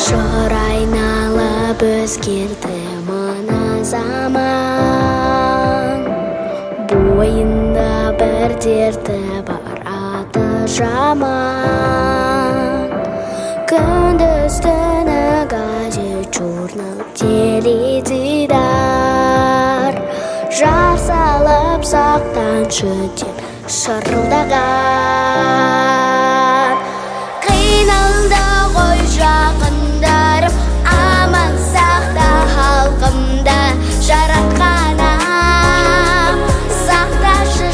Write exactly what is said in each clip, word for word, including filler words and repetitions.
Шыр айналып өзгерді мына заман, бойында бір дерті бар, аты жаман. Күндіз-түні газет, журнал, теледидар, жар салып сақтаншы деп шырылдаған. Қиналды ғой жақындарым, аман сақта халқымда жаратқанам, сақташы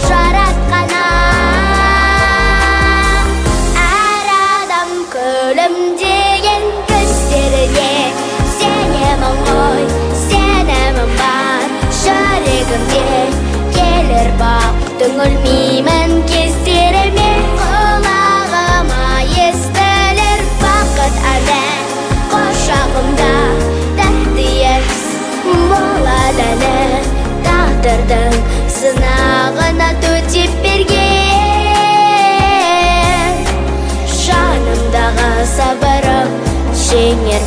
жаратқанам. Әр адам күлімдеген көздеріне сенемін ғой, сенемін бар жүрегімде. Келер бақ түңілмеймін кездеріме, құлағыма естілер бақыт әні. Құшағымда тәтті ес болады әлі, тағдырдың сынағына төтеп берген. Жанымдағы сабырым жеңер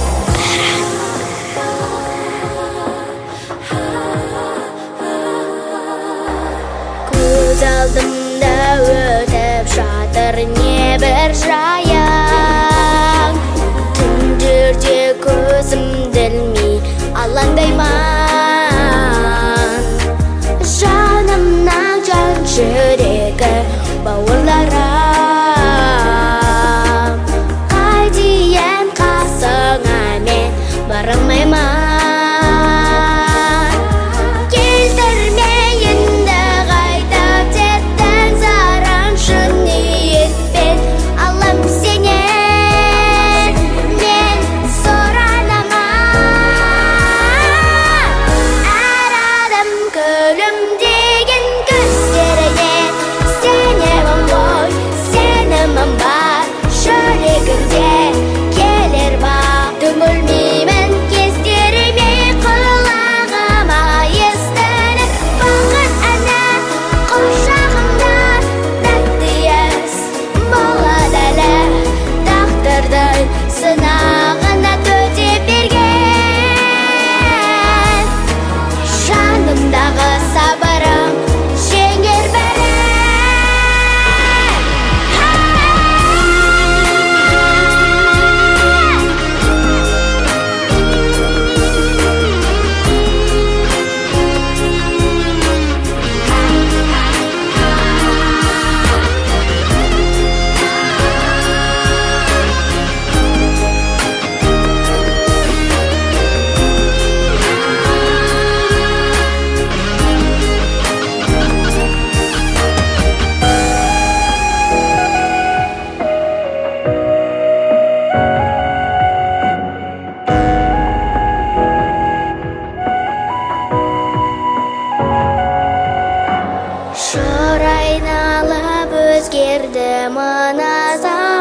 көз алдымда өтіп жатыр небір жаяң. Түндерде көзімді ілмей алаңдайман. Жанымнан жан жүрегі бауырларым, қайтейін қасыңа мен бармайман. Сынағына төтеп берген. Жанымдағы сабырым жеңер бәрін. Шыр айналып өзгерді мына заман.